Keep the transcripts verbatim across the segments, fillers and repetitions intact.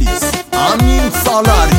عزیز امین سالاری.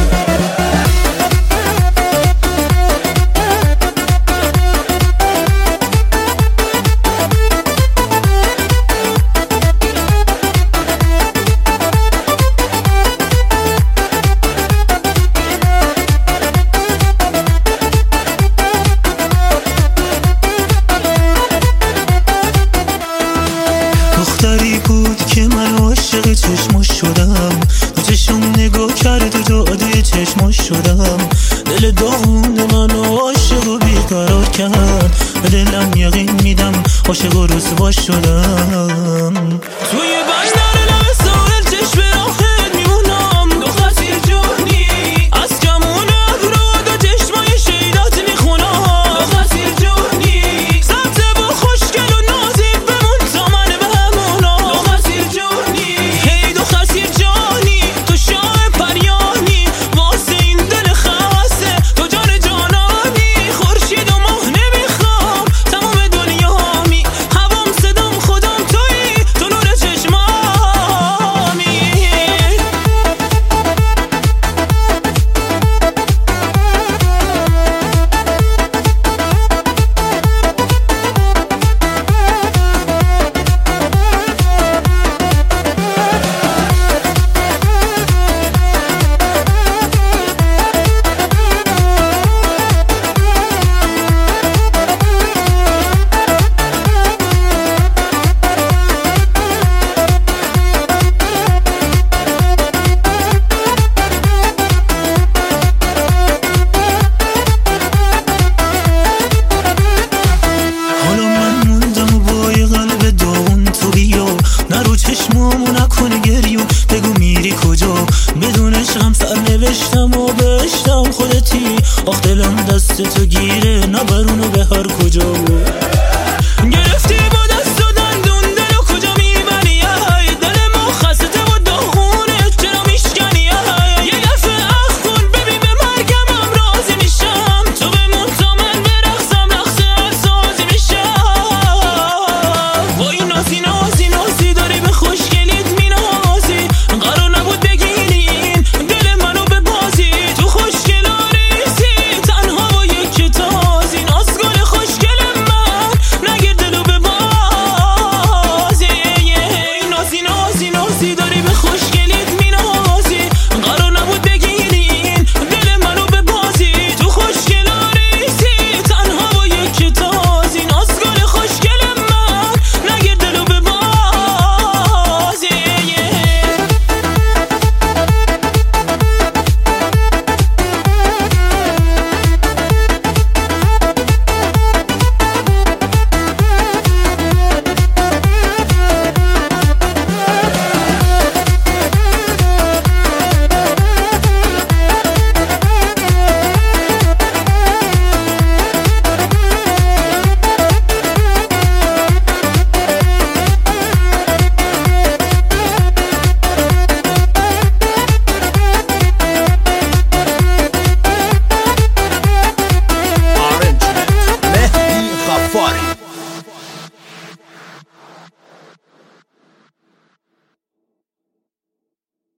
دختری بود که من عاشق چشماش شدم، تو چشم نگاه کرد و جاده چشماش شدم. دل داغون من عاشق و بیقرار کرد، به دلم یقین میدم عاشق و رسوا شدم. توی بندر لب ساحل چشم راهت میمونم، دو خطیر جونی از کمون ابرود و چشمای شیدات میخونم. دو خطیر جونی سبز و خوشگل و نازی بمون تا من بمونم. دو خطیر جونی هی دو خطیر جانی، تو شاه پریانی واسه این دل خسته، تو جان جانانی. خورشید و ماه نمیخوام تمام دنیامی، هوام صدام خودم تویی، تو نور چشمامی. نرو چشمامو نکنه گریون، بگو میری کجا؟ بدون عشقم سر نوشتم و بهشتم خودتی. آخ دلم دست تو گیره، نبرونو به هر کجا.